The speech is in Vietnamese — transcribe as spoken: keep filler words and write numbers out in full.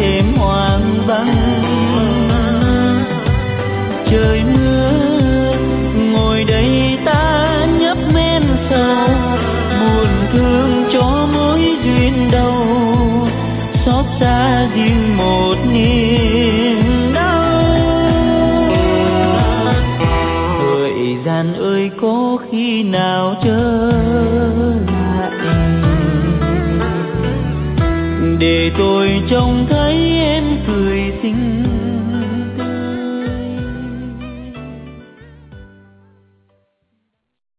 thêm hoang vắng. Trời mưa ngồi đây ta nhấp men sầu, buồn thương cho mối duyên đầu, xót xa riêng một niềm đau. Thời gian ơi có khi nào trở lại để tôi trông thấy